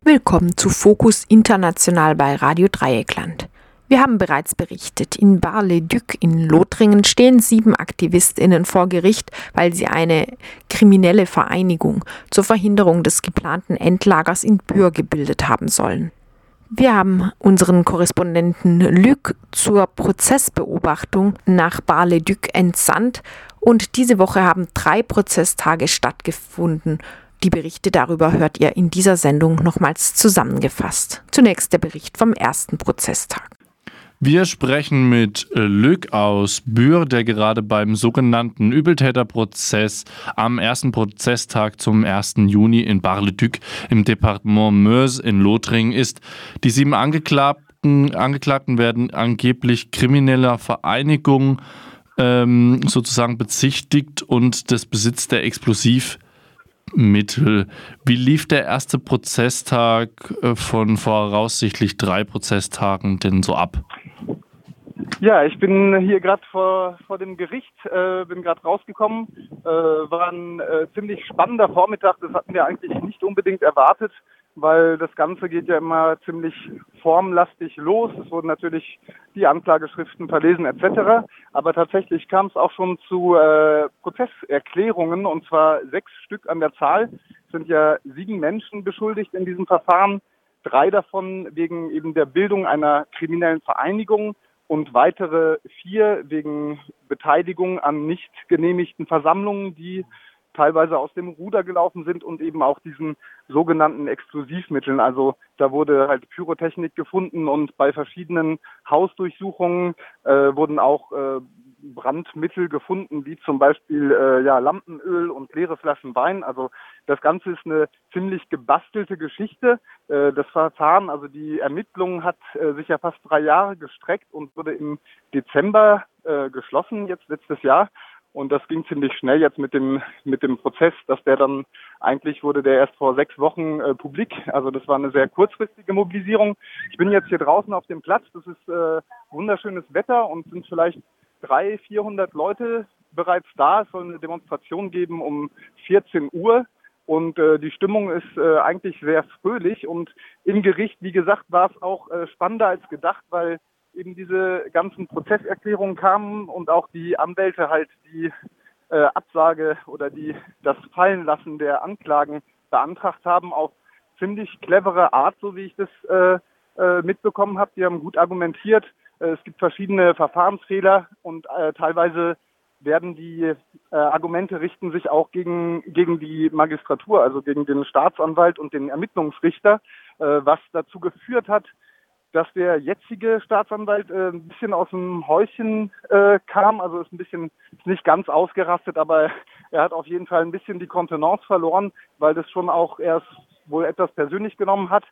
Willkommen zu Fokus International bei Radio Dreieckland. Wir haben bereits berichtet, in Bar-le-Duc in Lothringen stehen 7 AktivistInnen vor Gericht, weil sie eine kriminelle Vereinigung zur Verhinderung des geplanten Endlagers in Bure gebildet haben sollen. Wir haben unseren Korrespondenten Luc zur Prozessbeobachtung nach Bar-le-Duc entsandt und diese Woche haben 3 Prozesstage stattgefunden. Die Berichte darüber hört ihr in dieser Sendung nochmals zusammengefasst. Zunächst der Bericht vom ersten Prozesstag. Wir sprechen mit Luc aus Bure, der gerade beim sogenannten Übeltäterprozess am ersten Prozesstag zum 1. Juni in Bar-le-Duc im Departement Meuse in Lothringen ist. Die 7 Angeklagten werden angeblich krimineller Vereinigung sozusagen bezichtigt und des Besitz der Explosivmittel. Wie lief der erste Prozesstag von voraussichtlich 3 Prozesstagen denn so ab? Ja, ich bin hier gerade vor dem Gericht, bin gerade rausgekommen. War ein ziemlich spannender Vormittag, das hatten wir eigentlich nicht unbedingt erwartet, weil das Ganze geht ja immer ziemlich formlastig los. Es wurden natürlich die Anklageschriften verlesen etc. Aber tatsächlich kam es auch schon zu Prozesserklärungen, und zwar 6 Stück an der Zahl. Es sind ja 7 Menschen beschuldigt in diesem Verfahren, 3 davon wegen eben der Bildung einer kriminellen Vereinigung und weitere 4 wegen Beteiligung an nicht genehmigten Versammlungen, die teilweise aus dem Ruder gelaufen sind, und eben auch diesen sogenannten Explosivmitteln. Also da wurde halt Pyrotechnik gefunden, und bei verschiedenen Hausdurchsuchungen wurden auch Brandmittel gefunden, wie zum Beispiel Lampenöl und leere Flaschen Wein. Also das Ganze ist eine ziemlich gebastelte Geschichte. Das Verfahren, also die Ermittlung hat sich ja fast 3 Jahre gestreckt und wurde im Dezember geschlossen, jetzt letztes Jahr. Und das ging ziemlich schnell jetzt mit dem Prozess, dass der dann, eigentlich wurde der erst vor 6 Wochen publik. Also das war eine sehr kurzfristige Mobilisierung. Ich bin jetzt hier draußen auf dem Platz. Das ist wunderschönes Wetter und sind vielleicht 300-400 Leute bereits da. Es soll eine Demonstration geben um 14 Uhr. Und die Stimmung ist eigentlich sehr fröhlich. Und im Gericht, wie gesagt, war es auch spannender als gedacht, weil eben diese ganzen Prozesserklärungen kamen und auch die Anwälte halt die Absage oder das Fallenlassen der Anklagen beantragt haben auf ziemlich clevere Art, so wie ich das mitbekommen habe. Die haben gut argumentiert. Es gibt verschiedene Verfahrensfehler und teilweise werden die Argumente richten sich auch gegen die Magistratur, also gegen den Staatsanwalt und den Ermittlungsrichter, was dazu geführt hat, dass der jetzige Staatsanwalt ein bisschen aus dem Häuschen kam, also ist nicht ganz ausgerastet, aber er hat auf jeden Fall ein bisschen die Kontenance verloren, weil das schon auch erst wohl etwas persönlich genommen hat,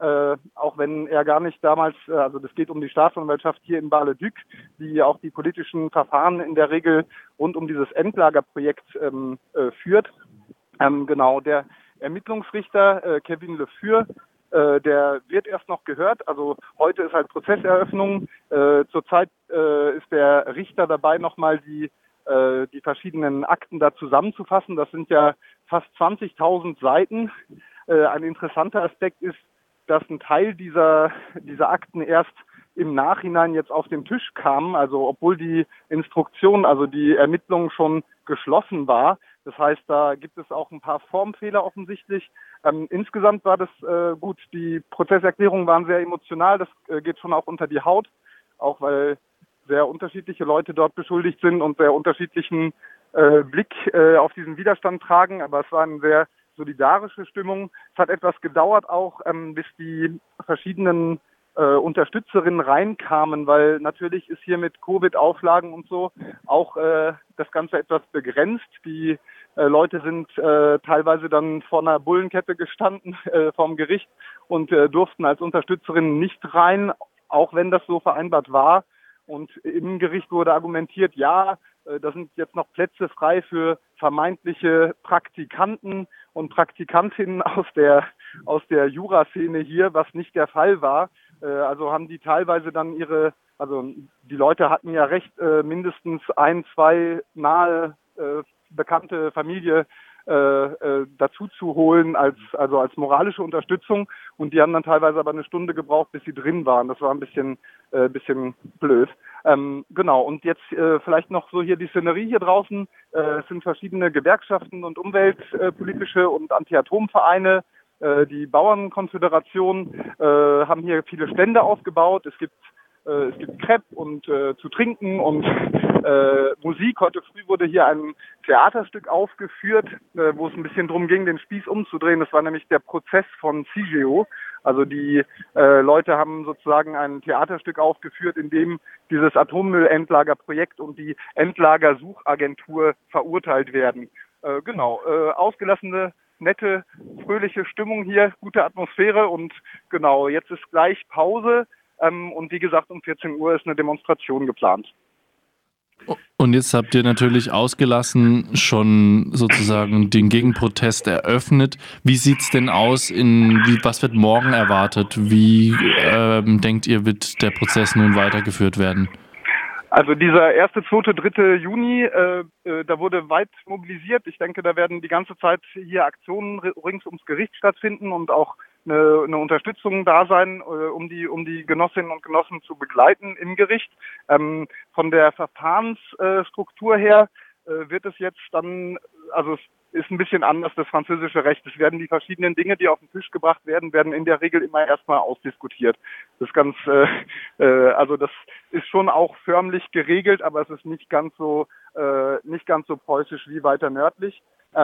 auch wenn er gar nicht damals, also das geht um die Staatsanwaltschaft hier in Bar-le-Duc, die auch die politischen Verfahren in der Regel rund um dieses Endlagerprojekt führt. Genau, der Ermittlungsrichter Kevin Le Fur, der wird erst noch gehört. Also heute ist halt Prozesseröffnung. Zurzeit ist der Richter dabei, nochmal die verschiedenen Akten da zusammenzufassen. Das sind ja fast 20.000 Seiten. Ein interessanter Aspekt ist, dass ein Teil dieser Akten erst im Nachhinein jetzt auf den Tisch kamen. Also obwohl die Instruktion, also die Ermittlung schon geschlossen war. Das heißt, da gibt es auch ein paar Formfehler offensichtlich. Insgesamt war das gut. Die Prozesserklärungen waren sehr emotional. Das geht schon auch unter die Haut, auch weil sehr unterschiedliche Leute dort beschuldigt sind und sehr unterschiedlichen Blick auf diesen Widerstand tragen. Aber es war eine sehr solidarische Stimmung. Es hat etwas gedauert auch, bis die verschiedenen Unterstützerinnen reinkamen, weil natürlich ist hier mit Covid-Auflagen und so auch das Ganze etwas begrenzt. Die Leute sind teilweise dann vor einer Bullenkette gestanden vorm Gericht und durften als Unterstützerinnen nicht rein, auch wenn das so vereinbart war. Und im Gericht wurde argumentiert, ja, da sind jetzt noch Plätze frei für vermeintliche Praktikanten und Praktikantinnen aus der Juraszene hier, was nicht der Fall war. Also haben die teilweise dann die Leute hatten ja recht, mindestens 1, 2 nahe bekannte Familie dazu zu holen als moralische Unterstützung. Und die haben dann teilweise aber eine Stunde gebraucht, bis sie drin waren. Das war ein bisschen blöd. Genau, und jetzt vielleicht noch so hier die Szenerie hier draußen. Es sind verschiedene Gewerkschaften und umweltpolitische und Anti-Atom-Vereine. Die Bauernkonföderation haben hier viele Stände aufgebaut. Es gibt Crepe und zu trinken und Musik. Heute früh wurde hier ein Theaterstück aufgeführt, wo es ein bisschen drum ging, den Spieß umzudrehen. Das war nämlich der Prozess von CIGEO. Also die Leute haben sozusagen ein Theaterstück aufgeführt, in dem dieses Atommüllendlagerprojekt und die Endlagersuchagentur verurteilt werden. Genau, ausgelassene, nette, fröhliche Stimmung hier, gute Atmosphäre und genau, jetzt ist gleich Pause. Und wie gesagt, um 14 Uhr ist eine Demonstration geplant. Und jetzt habt ihr natürlich ausgelassen schon sozusagen den Gegenprotest eröffnet. Wie sieht's denn aus? Was wird morgen erwartet? Wie denkt ihr, wird der Prozess nun weitergeführt werden? Also dieser 1., 2., 3. Juni, da wurde weit mobilisiert. Ich denke, da werden die ganze Zeit hier Aktionen rings ums Gericht stattfinden und auch eine Unterstützung da sein, um die Genossinnen und Genossen zu begleiten im Gericht. Von der Verfahrensstruktur her wird es jetzt dann, also es ist ein bisschen anders, das französische Recht. Es werden die verschiedenen Dinge, die auf den Tisch gebracht werden in der Regel immer erstmal ausdiskutiert. Das ist also das ist schon auch förmlich geregelt, aber es ist nicht ganz so preußisch wie weiter nördlich.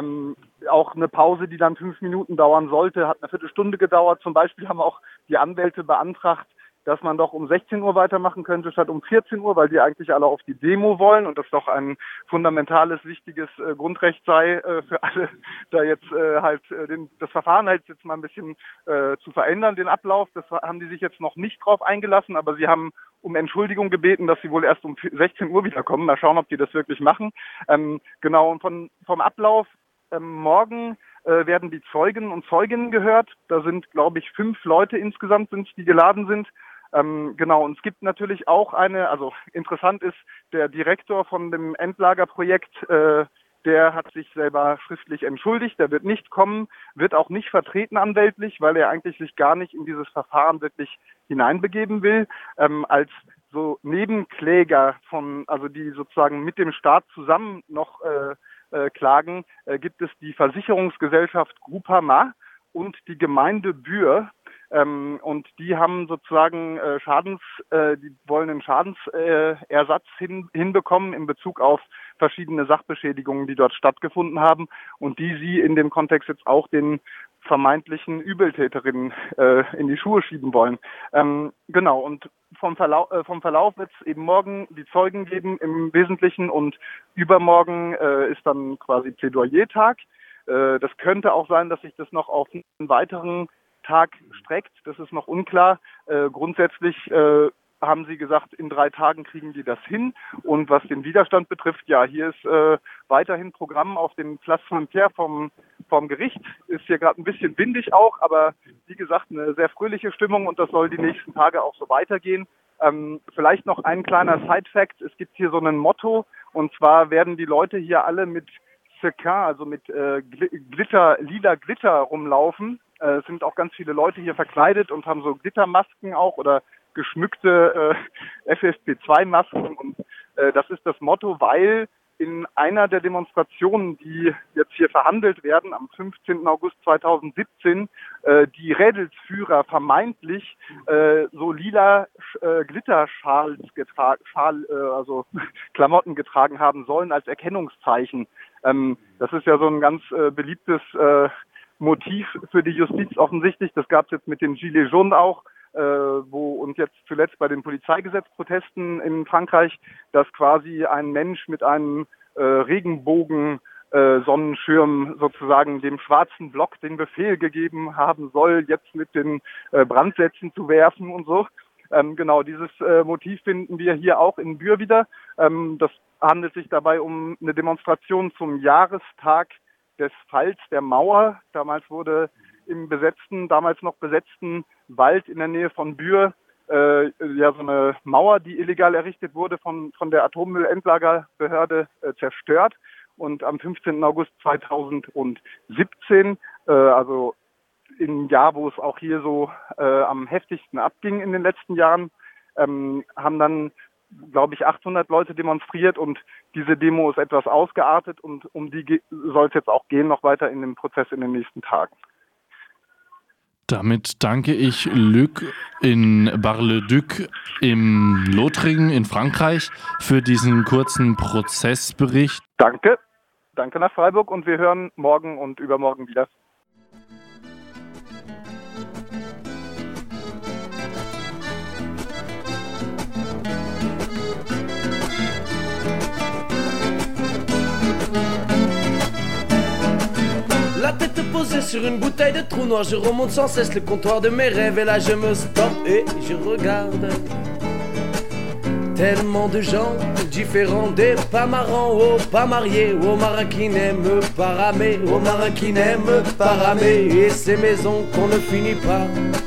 Auch eine Pause, die dann 5 Minuten dauern sollte, hat eine Viertelstunde gedauert. Zum Beispiel haben auch die Anwälte beantragt, dass man doch um 16 Uhr weitermachen könnte statt um 14 Uhr, weil die eigentlich alle auf die Demo wollen und das doch ein fundamentales, wichtiges Grundrecht sei für alle, da jetzt das Verfahren halt jetzt mal ein bisschen zu verändern, den Ablauf. Das haben die sich jetzt noch nicht drauf eingelassen, aber sie haben um Entschuldigung gebeten, dass sie wohl erst um 16 Uhr wiederkommen. Mal schauen, ob die das wirklich machen. Genau, und vom Ablauf morgen werden die Zeugen und Zeuginnen gehört. Da sind, glaube ich, 5 Leute insgesamt, die geladen sind. Genau, und es gibt natürlich auch also interessant ist, der Direktor von dem Endlagerprojekt, der hat sich selber schriftlich entschuldigt, der wird nicht kommen, wird auch nicht vertreten anwältlich, weil er eigentlich sich gar nicht in dieses Verfahren wirklich hineinbegeben will. Als so Nebenkläger also die sozusagen mit dem Staat zusammen noch klagen, gibt es die Versicherungsgesellschaft Groupama und die Gemeinde Buer. Und die haben sozusagen die wollen einen Schadensersatz hinbekommen in Bezug auf verschiedene Sachbeschädigungen, die dort stattgefunden haben und die sie in dem Kontext jetzt auch den vermeintlichen Übeltäterinnen in die Schuhe schieben wollen. Genau, und vom Verlauf wird es eben morgen die Zeugen geben im Wesentlichen und übermorgen ist dann quasi Plädoyertag. Das könnte auch sein, dass sich das noch auf einen weiteren Tag streckt. Das ist noch unklar. Grundsätzlich haben sie gesagt, in 3 Tagen kriegen die das hin. Und was den Widerstand betrifft, ja, hier ist weiterhin Programm auf dem Place Saint-Pierre vom Gericht. Ist hier gerade ein bisschen windig auch, aber wie gesagt, eine sehr fröhliche Stimmung und das soll die nächsten Tage auch so weitergehen. Vielleicht noch ein kleiner Side-Fact. Es gibt hier so ein Motto und zwar werden die Leute hier alle mit Sequin, also mit lila Glitter rumlaufen. Es sind auch ganz viele Leute hier verkleidet und haben so Glittermasken auch oder geschmückte FFP2-Masken. Und das ist das Motto, weil in einer der Demonstrationen, die jetzt hier verhandelt werden, am 15. August 2017, die Rädelsführer vermeintlich so lila Glitterschals also Klamotten getragen haben sollen als Erkennungszeichen. Das ist ja so ein ganz beliebtes Motiv für die Justiz offensichtlich. Das gab es jetzt mit den Gilets jaunes auch, und jetzt zuletzt bei den Polizeigesetzprotesten in Frankreich, dass quasi ein Mensch mit einem Regenbogen Sonnenschirm sozusagen dem schwarzen Block den Befehl gegeben haben soll, jetzt mit den Brandsätzen zu werfen und so. Genau, dieses Motiv finden wir hier auch in Buer wieder. Das handelt sich dabei um eine Demonstration zum Jahrestag des Falls der Mauer. Damals wurde im damals noch besetzten Wald in der Nähe von Buer so eine Mauer, die illegal errichtet wurde von der Atommüllendlagerbehörde, zerstört. und am 15. August 2017, also im Jahr, wo es auch hier so am heftigsten abging in den letzten Jahren, haben dann, glaube ich, 800 Leute demonstriert und diese Demo ist etwas ausgeartet und um die soll es jetzt auch gehen, noch weiter in dem Prozess in den nächsten Tagen. Damit danke ich Luc in Bar-le-Duc im Lothringen in Frankreich für diesen kurzen Prozessbericht. Danke nach Freiburg und wir hören morgen und übermorgen wieder. La tête posée sur une bouteille de trou noir, je remonte sans cesse le comptoir de mes rêves. Et là je me stoppe et je regarde tellement de gens différents, des pas marrants aux pas mariés, aux marins qui n'aiment pas ramer, aux marins qui n'aiment pas ramer. Et ces maisons qu'on ne finit pas,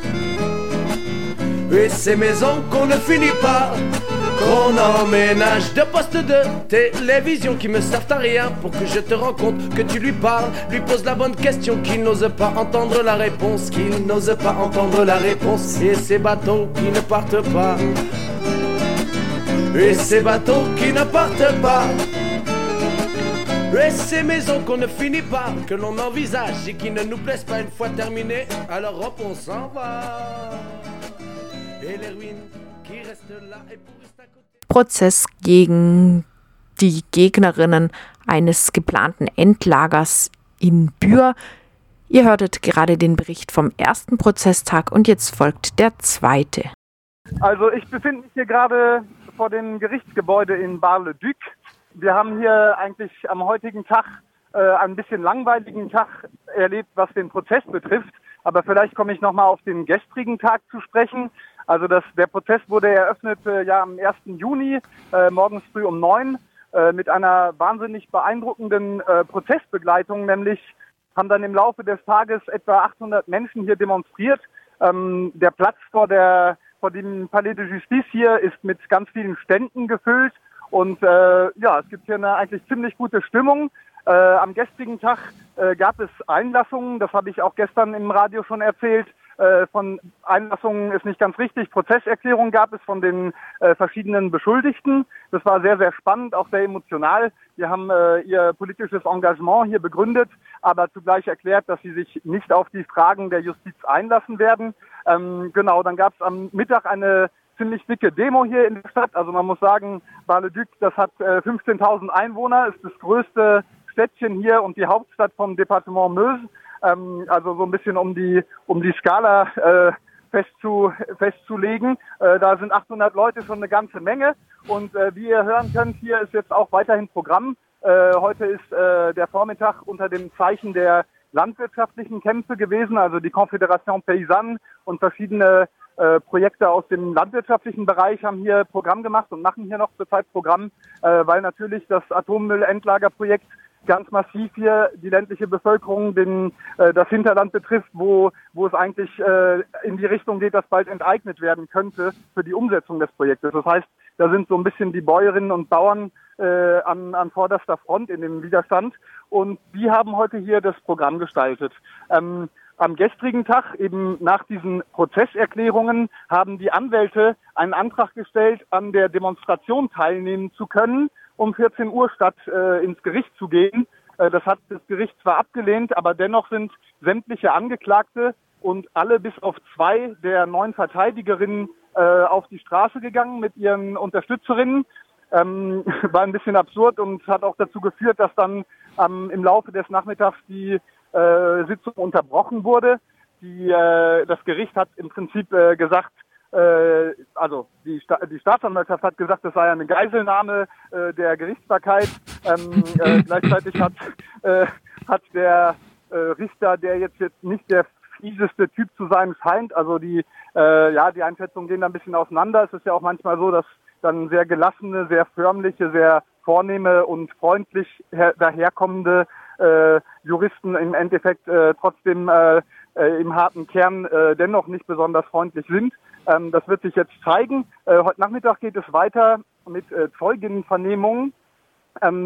et ces maisons qu'on ne finit pas, qu'on emménage de postes de télévision qui me servent à rien pour que je te rencontre, que tu lui parles, lui poses la bonne question, qu'il n'ose pas entendre la réponse, qu'il n'ose pas entendre la réponse. Et ces bateaux qui ne partent pas, et ces bateaux qui ne partent pas, et ces maisons qu'on ne finit pas, que l'on envisage et qui ne nous plaisent pas une fois terminées, alors hop on s'en va. Et les ruines qui restent là et pourrissent à côté. Prozess gegen die Gegnerinnen eines geplanten Endlagers in Bühr. Ihr hörtet gerade den Bericht vom ersten Prozesstag und jetzt folgt der zweite. Also ich befinde mich hier gerade vor dem Gerichtsgebäude in Bar-le-Duc. Wir haben hier eigentlich am heutigen Tag einen bisschen langweiligen Tag erlebt, was den Prozess betrifft. Aber vielleicht komme ich nochmal auf den gestrigen Tag zu sprechen. Also der Prozess wurde eröffnet am 1. Juni, morgens früh um 9, mit einer wahnsinnig beeindruckenden Prozessbegleitung. Nämlich haben dann im Laufe des Tages etwa 800 Menschen hier demonstriert. Der Platz vor dem Palais de Justice hier ist mit ganz vielen Ständen gefüllt. Und es gibt hier eine eigentlich ziemlich gute Stimmung. Am gestrigen Tag gab es Einlassungen, das habe ich auch gestern im Radio schon erzählt. Von Einlassungen ist nicht ganz richtig. Prozesserklärungen gab es von den verschiedenen Beschuldigten. Das war sehr, sehr spannend, auch sehr emotional. Die haben ihr politisches Engagement hier begründet, aber zugleich erklärt, dass sie sich nicht auf die Fragen der Justiz einlassen werden. Dann gab es am Mittag eine ziemlich dicke Demo hier in der Stadt. Also man muss sagen, Bar-le-Duc, das hat 15.000 Einwohner, ist das größte Städtchen hier und die Hauptstadt vom Departement Meuse. Also so ein bisschen um die Skala festzulegen. Da sind 800 Leute schon eine ganze Menge. Und wie ihr hören könnt, hier ist jetzt auch weiterhin Programm. Heute ist der Vormittag unter dem Zeichen der landwirtschaftlichen Kämpfe gewesen, also die Confédération Paysanne und verschiedene Projekte aus dem landwirtschaftlichen Bereich haben hier Programm gemacht und machen hier noch zurzeit Programm, weil natürlich das Atommüllendlagerprojekt ganz massiv hier die ländliche Bevölkerung, das Hinterland betrifft, wo es eigentlich in die Richtung geht, dass bald enteignet werden könnte für die Umsetzung des Projektes. Das heißt, da sind so ein bisschen die Bäuerinnen und Bauern an vorderster Front in dem Widerstand und die haben heute hier das Programm gestaltet. Am gestrigen Tag, eben nach diesen Prozesserklärungen, haben die Anwälte einen Antrag gestellt, an der Demonstration teilnehmen zu können, um 14 Uhr statt ins Gericht zu gehen. Das hat das Gericht zwar abgelehnt, aber dennoch sind sämtliche Angeklagte und alle bis auf 2 der 9 Verteidigerinnen auf die Straße gegangen mit ihren Unterstützerinnen. War ein bisschen absurd und hat auch dazu geführt, dass dann im Laufe des Nachmittags die Sitzung unterbrochen wurde. Das Gericht hat im Prinzip gesagt, also die Staatsanwaltschaft hat gesagt, das sei eine Geiselnahme der Gerichtsbarkeit. Gleichzeitig hat der Richter, der jetzt nicht der fieseste Typ zu sein scheint, also die Einschätzungen gehen da ein bisschen auseinander. Es ist ja auch manchmal so, dass dann sehr gelassene, sehr förmliche, sehr vornehme und freundlich daherkommende Juristen im Endeffekt trotzdem im harten Kern dennoch nicht besonders freundlich sind. Das wird sich jetzt zeigen. Heute Nachmittag geht es weiter mit Zeuginnenvernehmungen.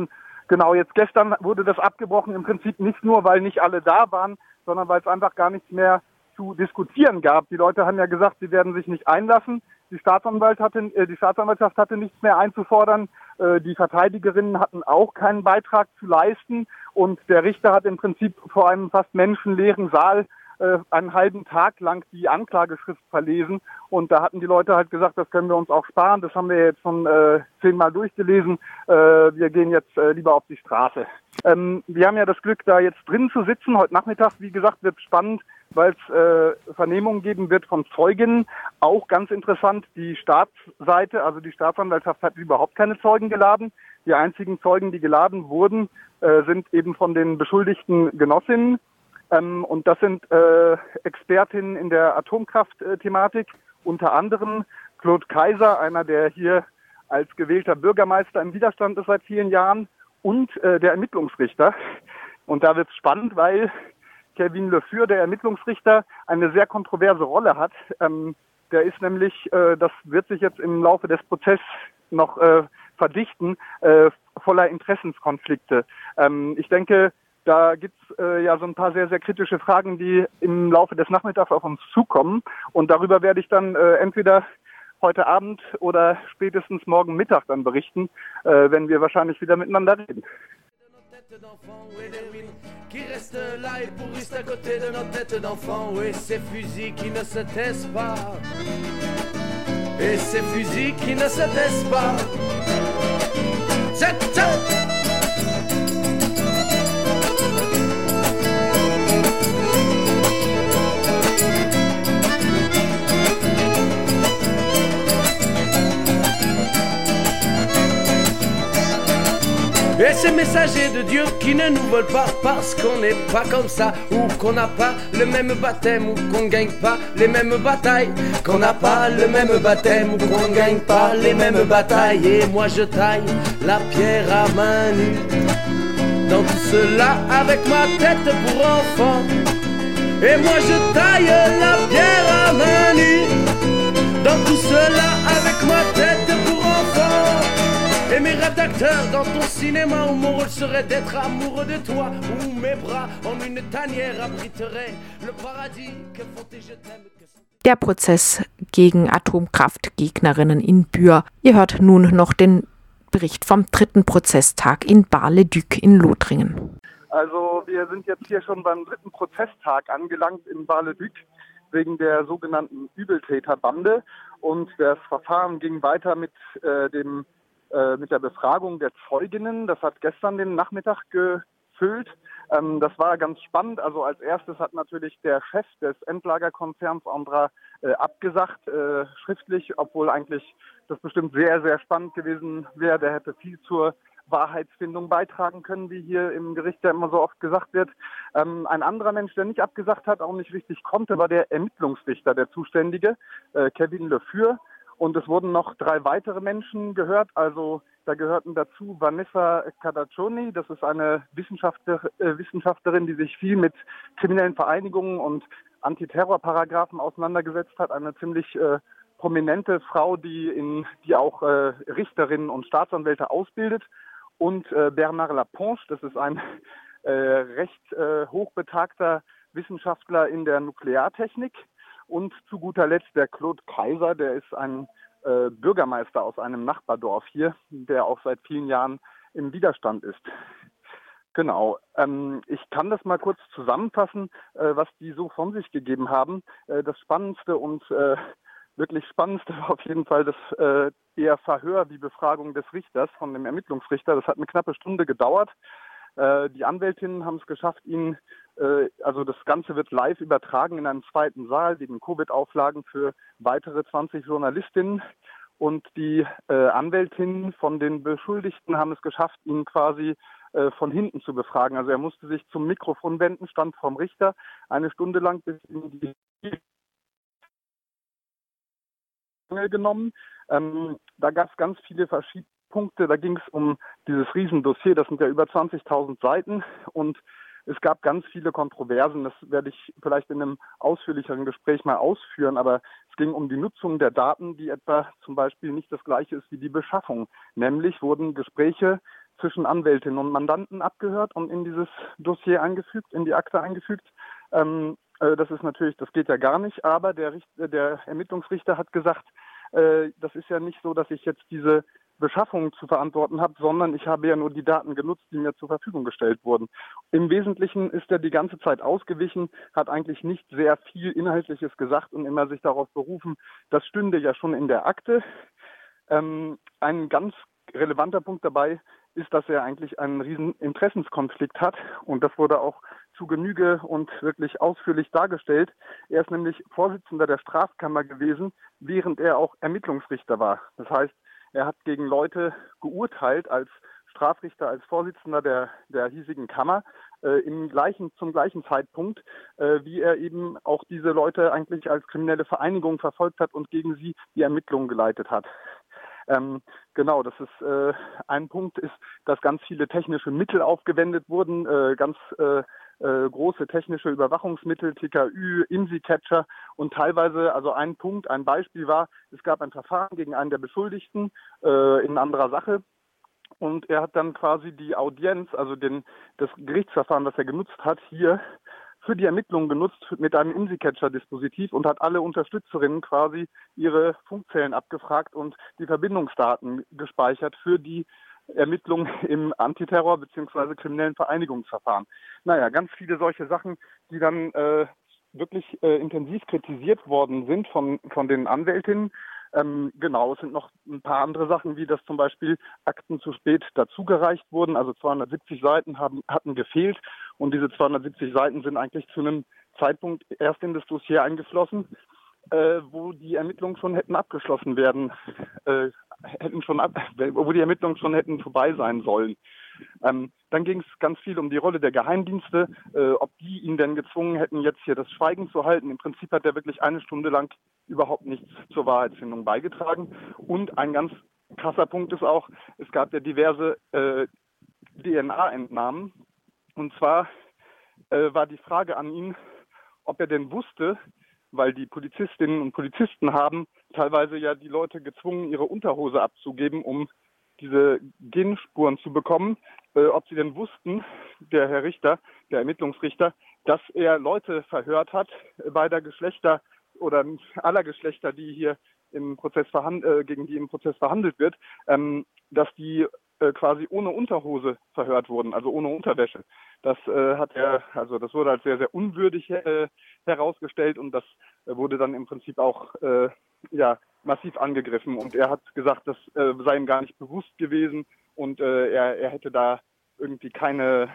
Genau, jetzt gestern wurde das abgebrochen, im Prinzip nicht nur, weil nicht alle da waren, sondern weil es einfach gar nichts mehr zu diskutieren gab. Die Leute haben ja gesagt, sie werden sich nicht einlassen. Die Staatsanwaltschaft hatte nichts mehr einzufordern. Die Verteidigerinnen hatten auch keinen Beitrag zu leisten. Und der Richter hat im Prinzip vor einem fast menschenleeren Saal einen halben Tag lang die Anklageschrift verlesen. Und da hatten die Leute halt gesagt, das können wir uns auch sparen. Das haben wir jetzt schon 10-mal durchgelesen. Wir gehen jetzt lieber auf die Straße. Wir haben ja das Glück, da jetzt drin zu sitzen. Heute Nachmittag, wie gesagt, wird es spannend, weil es Vernehmungen geben wird von Zeuginnen. Auch ganz interessant, die Staatsseite, also die Staatsanwaltschaft hat überhaupt keine Zeugen geladen. Die einzigen Zeugen, die geladen wurden, sind eben von den beschuldigten Genossinnen. Und das sind Expertinnen in der Atomkraft-Thematik, unter anderem Claude Kaiser, einer, der hier als gewählter Bürgermeister im Widerstand ist seit vielen Jahren, und der Ermittlungsrichter. Und da wird es spannend, weil Kevin Le Fur, der Ermittlungsrichter, eine sehr kontroverse Rolle hat. Der ist nämlich, das wird sich jetzt im Laufe des Prozesses noch verdichten, voller Interessenskonflikte. Ich denke, da gibt's ja so ein paar sehr, sehr kritische Fragen, die im Laufe des Nachmittags auf uns zukommen. Und darüber werde ich dann entweder heute Abend oder spätestens morgen Mittag dann berichten, wenn wir wahrscheinlich wieder miteinander reden. Qui reste là et pourrissent à côté de nos têtes d'enfants. Oui, ces fusils qui ne se taisent pas. Et ces fusils qui ne se taisent pas. Et ces messagers de Dieu qui ne nous veulent pas parce qu'on n'est pas comme ça, ou qu'on n'a pas le même baptême, ou qu'on ne gagne pas les mêmes batailles, qu'on n'a pas le même baptême, ou qu'on ne gagne pas les mêmes batailles. Et moi je taille la pierre à main nue dans tout cela avec ma tête pour enfant. Et moi je taille la pierre à main nue dans tout cela avec ma tête pour enfant. Et mes rédacteurs dans ton cinéma, où mon rôle serait d'être amoureux de toi, où mes bras en une tanière abriteraient le paradis que font tes je t'aime. Der Prozess gegen Atomkraftgegnerinnen in Bühr. Ihr hört nun noch den Bericht vom 3. Prozesstag in Bar-le-Duc in Lothringen. Also wir sind jetzt hier schon beim 3. Prozesstag angelangt in Bar-le-Duc wegen der sogenannten Übeltäterbande. Und das Verfahren ging weiter mit der Befragung der Zeuginnen. Das hat gestern den Nachmittag gefüllt. Das war ganz spannend. Also als erstes hat natürlich der Chef des Endlagerkonzerns Andra abgesagt, schriftlich, obwohl eigentlich das bestimmt sehr, sehr spannend gewesen wäre. Der hätte viel zur Wahrheitsfindung beitragen können, wie hier im Gericht ja immer so oft gesagt wird. Ein anderer Mensch, der nicht abgesagt hat, auch nicht richtig konnte, war der Ermittlungsrichter, der Zuständige, Kevin Le Fur. Und es wurden noch 3 weitere Menschen gehört. Also da gehörten dazu Vanessa Cadaccioni, das ist eine Wissenschaftlerin, die sich viel mit kriminellen Vereinigungen und Antiterrorparagraphen auseinandergesetzt hat. Eine ziemlich prominente Frau, die auch Richterinnen und Staatsanwälte ausbildet. Und Bernard Laponche, das ist ein recht hochbetagter Wissenschaftler in der Nukleartechnik. Und zu guter Letzt der Claude Kaiser, der ist ein Bürgermeister aus einem Nachbardorf hier, der auch seit vielen Jahren im Widerstand ist. Genau. Ich kann das mal kurz zusammenfassen, was die so von sich gegeben haben. Das Spannendste und wirklich Spannendste war auf jeden Fall das eher Verhör, die Befragung des Richters, von dem Ermittlungsrichter. Das hat eine knappe Stunde gedauert. Die Anwältinnen haben es geschafft, also das Ganze wird live übertragen in einem zweiten Saal wegen Covid-Auflagen für weitere 20 Journalistinnen. Und die Anwältinnen von den Beschuldigten haben es geschafft, ihn quasi von hinten zu befragen. Also er musste sich zum Mikrofon wenden, stand vorm Richter eine Stunde lang, bis ihm die genommen. Da gab es ganz viele verschiedene Punkte. Da ging es um dieses Riesendossier, das sind ja über 20.000 Seiten und es gab ganz viele Kontroversen. Das werde ich vielleicht in einem ausführlicheren Gespräch mal ausführen, aber es ging um die Nutzung der Daten, die etwa zum Beispiel nicht das gleiche ist wie die Beschaffung. Nämlich wurden Gespräche zwischen Anwältin und Mandanten abgehört und in dieses Dossier eingefügt, in die Akte eingefügt. Das ist natürlich, das geht ja gar nicht, aber der Ermittlungsrichter hat gesagt, das ist ja nicht so, dass ich jetzt diese Beschaffung zu verantworten habe, sondern ich habe ja nur die Daten genutzt, die mir zur Verfügung gestellt wurden. Im Wesentlichen ist er die ganze Zeit ausgewichen, hat eigentlich nicht sehr viel Inhaltliches gesagt und immer sich darauf berufen, das stünde ja schon in der Akte. Ein ganz relevanter Punkt dabei ist, dass er eigentlich einen riesen Interessenskonflikt hat und das wurde auch zu Genüge und wirklich ausführlich dargestellt. Er ist nämlich Vorsitzender der Strafkammer gewesen, während er auch Ermittlungsrichter war. Das heißt, er hat gegen Leute geurteilt als Strafrichter, als Vorsitzender der hiesigen Kammer zum gleichen Zeitpunkt, wie er eben auch diese Leute eigentlich als kriminelle Vereinigung verfolgt hat und gegen sie die Ermittlungen geleitet hat. Genau, das ist ein Punkt, ist, dass ganz viele technische Mittel aufgewendet wurden, ganz große technische Überwachungsmittel, TKÜ, IMSI-Catcher und teilweise, also ein Beispiel war, es gab ein Verfahren gegen einen der Beschuldigten in anderer Sache und er hat dann quasi die Audienz, also das Gerichtsverfahren, das er genutzt hat, hier für die Ermittlungen genutzt mit einem IMSI-Catcher-Dispositiv und hat alle Unterstützerinnen quasi ihre Funkzellen abgefragt und die Verbindungsdaten gespeichert für die Ermittlungen im Antiterror- bzw. kriminellen Vereinigungsverfahren. Naja, ganz viele solche Sachen, die dann wirklich intensiv kritisiert worden sind von den Anwältinnen. Genau, es sind noch ein paar andere Sachen, wie dass zum Beispiel Akten zu spät dazugereicht wurden. Also 270 Seiten hatten gefehlt und diese 270 Seiten sind eigentlich zu einem Zeitpunkt erst in das Dossier eingeflossen, wo die Ermittlungen schon hätten abgeschlossen werden, wo die Ermittlungen schon hätten vorbei sein sollen. Dann ging es ganz viel um die Rolle der Geheimdienste, ob die ihn denn gezwungen hätten, jetzt hier das Schweigen zu halten. Im Prinzip hat er wirklich 1 Stunde lang überhaupt nichts zur Wahrheitsfindung beigetragen. Und ein ganz krasser Punkt ist auch, es gab ja diverse DNA-Entnahmen. Und zwar war die Frage an ihn, ob er denn wusste, weil die Polizistinnen und Polizisten haben teilweise ja die Leute gezwungen, ihre Unterhose abzugeben, um diese Genspuren zu bekommen, ob sie denn wussten, der Herr Richter, der Ermittlungsrichter, dass er Leute verhört hat, beider Geschlechter oder aller Geschlechter, die hier im Prozess gegen die im Prozess verhandelt wird, dass die quasi ohne Unterhose verhört wurden, also ohne Unterwäsche. Das das wurde als sehr, sehr unwürdig herausgestellt und das wurde dann im Prinzip auch massiv angegriffen und er hat gesagt, das sei ihm gar nicht bewusst gewesen und er hätte da irgendwie kein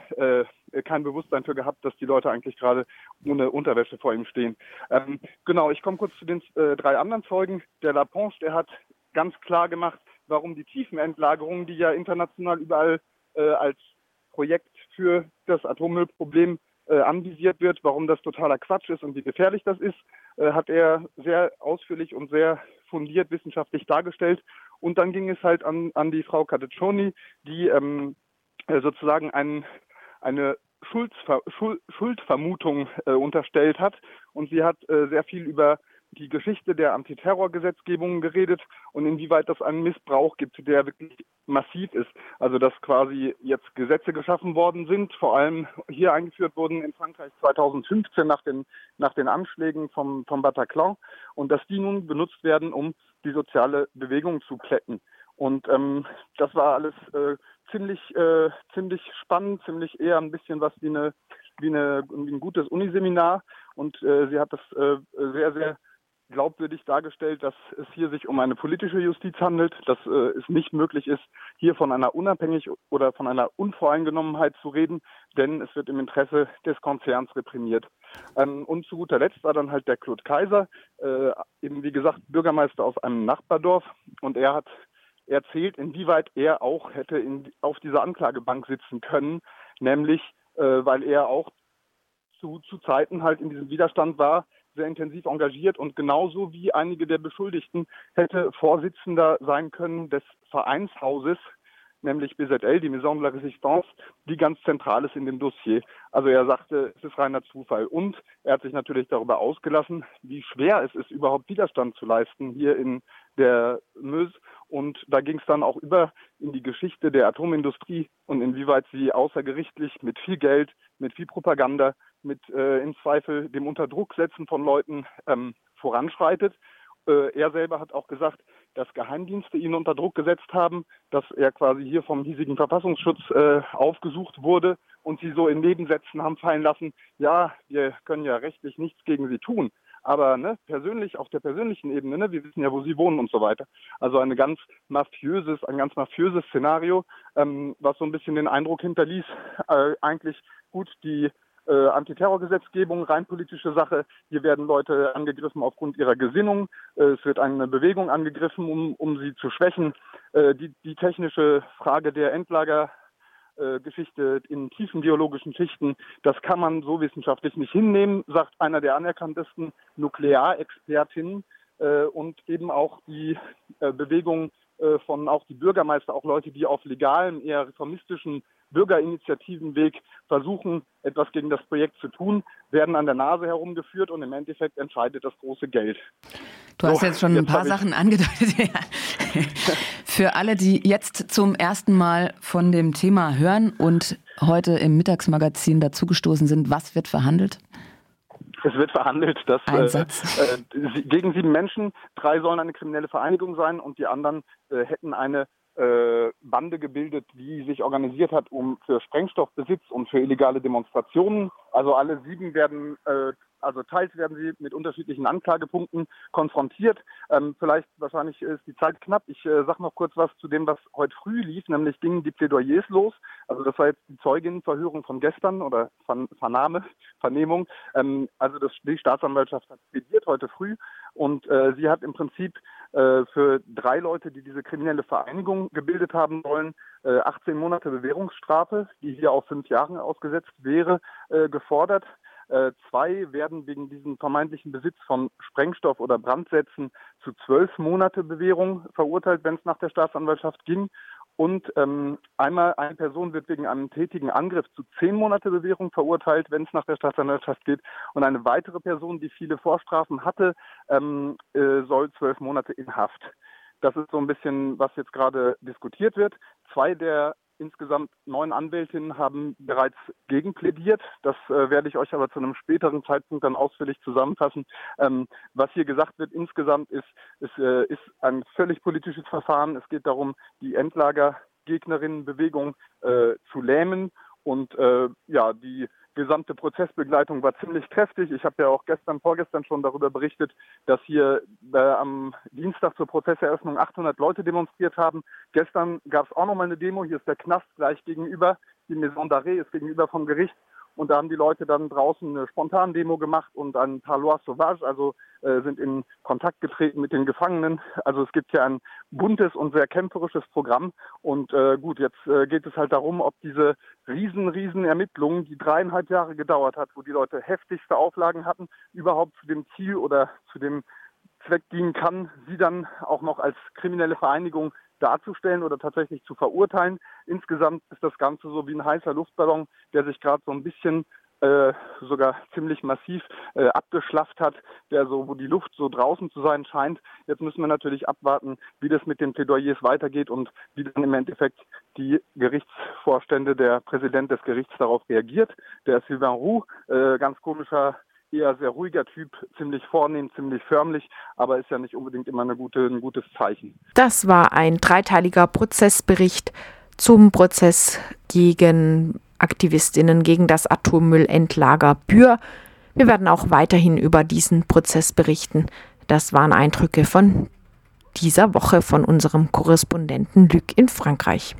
Bewusstsein für gehabt, dass die Leute eigentlich gerade ohne Unterwäsche vor ihm stehen. Genau, ich komme kurz zu den 3 anderen Zeugen. Der Lapinche, der hat ganz klar gemacht, warum die Tiefenentlagerung, die ja international überall als Projekt für das Atommüllproblem anvisiert wird, warum das totaler Quatsch ist und wie gefährlich das ist, hat er sehr ausführlich und sehr fundiert wissenschaftlich dargestellt. Und dann ging es halt an die Frau Cadeccioni, die sozusagen eine Schuldvermutung unterstellt hat. Und sie hat sehr viel über die Geschichte der Antiterrorgesetzgebung geredet und inwieweit das einen Missbrauch gibt, der wirklich massiv ist. Also dass quasi jetzt Gesetze geschaffen worden sind, vor allem hier eingeführt wurden in Frankreich 2015 nach den Anschlägen vom Bataclan und dass die nun benutzt werden, um die soziale Bewegung zu kletten. Und das war alles ziemlich spannend, ziemlich eher ein bisschen was wie ein gutes Uniseminar und sie hat das sehr, sehr glaubwürdig dargestellt, dass es hier sich um eine politische Justiz handelt, dass es nicht möglich ist, hier von einer oder von einer Unvoreingenommenheit zu reden, denn es wird im Interesse des Konzerns reprimiert. Und zu guter Letzt war dann halt der Claude Kaiser, eben wie gesagt Bürgermeister aus einem Nachbardorf und er hat erzählt, inwieweit er auch hätte auf dieser Anklagebank sitzen können, nämlich weil er auch zu Zeiten halt in diesem Widerstand war, sehr intensiv engagiert und genauso wie einige der Beschuldigten hätte Vorsitzender sein können des Vereinshauses, nämlich BZL, die Maison de la Résistance, die ganz zentral ist in dem Dossier. Also er sagte, es ist reiner Zufall. Und er hat sich natürlich darüber ausgelassen, wie schwer es ist, überhaupt Widerstand zu leisten hier in der Meuse Und da ging es dann auch über in die Geschichte der Atomindustrie und inwieweit sie außergerichtlich mit viel Geld, mit viel Propaganda, mit im Zweifel dem Unterdrucksetzen von Leuten voranschreitet. Er selber hat auch gesagt, dass Geheimdienste ihn unter Druck gesetzt haben, dass er quasi hier vom hiesigen Verfassungsschutz aufgesucht wurde und sie so in Nebensätzen haben fallen lassen, ja, wir können ja rechtlich nichts gegen sie tun. Aber persönlich, auf der persönlichen Ebene, wir wissen ja, wo sie wohnen und so weiter. Also ein ganz mafiöses Szenario, was so ein bisschen den Eindruck hinterließ, eigentlich gut, die Antiterrorgesetzgebung, rein politische Sache. Hier werden Leute angegriffen aufgrund ihrer Gesinnung. Es wird eine Bewegung angegriffen, um sie zu schwächen. Die technische Frage der Endlagergeschichte in tiefen biologischen Schichten, das kann man so wissenschaftlich nicht hinnehmen, sagt einer der anerkanntesten Nuklearexpertinnen und eben auch die Bewegung von auch die Bürgermeister, auch Leute, die auf legalem, eher reformistischen Bürgerinitiativenweg versuchen, etwas gegen das Projekt zu tun, werden an der Nase herumgeführt und im Endeffekt entscheidet das große Geld. Du hast jetzt schon ein paar Sachen angedeutet. Ja. Für alle, die jetzt zum ersten Mal von dem Thema hören und heute im Mittagsmagazin dazugestoßen sind, was wird verhandelt? Es wird verhandelt, dass gegen 7 Menschen, 3 sollen eine kriminelle Vereinigung sein und die anderen hätten eine Bande gebildet, die sich organisiert hat, für Sprengstoffbesitz und für illegale Demonstrationen. Also alle 7 werden, teils werden sie mit unterschiedlichen Anklagepunkten konfrontiert. Wahrscheinlich ist die Zeit knapp. Ich sage noch kurz was zu dem, was heute früh lief, nämlich gingen die Plädoyers los. Also das war jetzt die Zeuginnenverhörung von gestern oder Vernehmung. Die Staatsanwaltschaft hat plädiert heute früh und sie hat im Prinzip für 3 Leute, die diese kriminelle Vereinigung gebildet haben wollen, 18 Monate Bewährungsstrafe, die hier auf 5 Jahre ausgesetzt wäre, gefordert. 2 werden wegen diesem vermeintlichen Besitz von Sprengstoff oder Brandsätzen zu 12 Monate Bewährung verurteilt, wenn es nach der Staatsanwaltschaft ging. Und einmal eine Person wird wegen einem tätigen Angriff zu 10 Monate Bewährung verurteilt, wenn es nach der Staatsanwaltschaft geht. Und eine weitere Person, die viele Vorstrafen hatte, soll 12 Monate in Haft. Das ist so ein bisschen, was jetzt gerade diskutiert wird. 2 der insgesamt 9 Anwältinnen haben bereits gegenplädiert. Das werde ich euch aber zu einem späteren Zeitpunkt dann ausführlich zusammenfassen. Was hier gesagt wird insgesamt ist ein völlig politisches Verfahren. Es geht darum, die Endlagergegnerinnenbewegung zu lähmen und die gesamte Prozessbegleitung war ziemlich kräftig. Ich habe ja auch vorgestern schon darüber berichtet, dass hier am Dienstag zur Prozesseröffnung 800 Leute demonstriert haben. Gestern gab es auch nochmal eine Demo. Hier ist der Knast gleich gegenüber. Die Maison d'Arrêt ist gegenüber vom Gericht. Und da haben die Leute dann draußen eine Spontandemo gemacht und ein Parloir Sauvage, also sind in Kontakt getreten mit den Gefangenen. Also es gibt ja ein buntes und sehr kämpferisches Programm. Und jetzt geht es halt darum, ob diese riesen Ermittlungen, die 3,5 Jahre gedauert hat, wo die Leute heftigste Auflagen hatten, überhaupt zu dem Ziel oder zu dem Zweck dienen kann, sie dann auch noch als kriminelle Vereinigung darzustellen oder tatsächlich zu verurteilen. Insgesamt ist das Ganze so wie ein heißer Luftballon, der sich gerade so ein bisschen sogar ziemlich massiv abgeschlafft hat, wo die Luft so draußen zu sein scheint. Jetzt müssen wir natürlich abwarten, wie das mit den Plädoyers weitergeht und wie dann im Endeffekt die Gerichtsvorstände, der Präsident des Gerichts darauf reagiert. Der Sylvain Roux, ganz komischer, eher sehr ruhiger Typ, ziemlich vornehm, ziemlich förmlich, aber ist ja nicht unbedingt immer ein gutes Zeichen. Das war ein 3-teiliger Prozessbericht zum Prozess gegen AktivistInnen gegen das Atommüllendlager Bühr. Wir werden auch weiterhin über diesen Prozess berichten. Das waren Eindrücke von dieser Woche von unserem Korrespondenten Luc in Frankreich.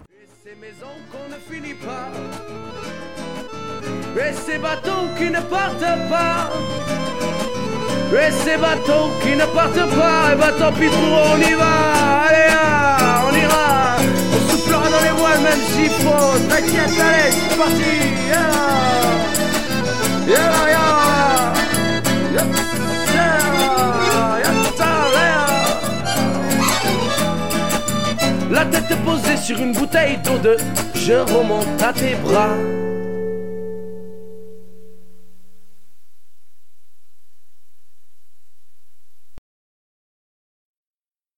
Et ces bateaux qui ne partent pas, et ces bateaux qui ne partent pas, et bah tant pis pour eux, on y va, allez, on ira, on soufflera dans les voiles même s'il faut, t'inquiète, allez, c'est parti, la tête posée sur une bouteille d'eau de, je remonte à tes bras.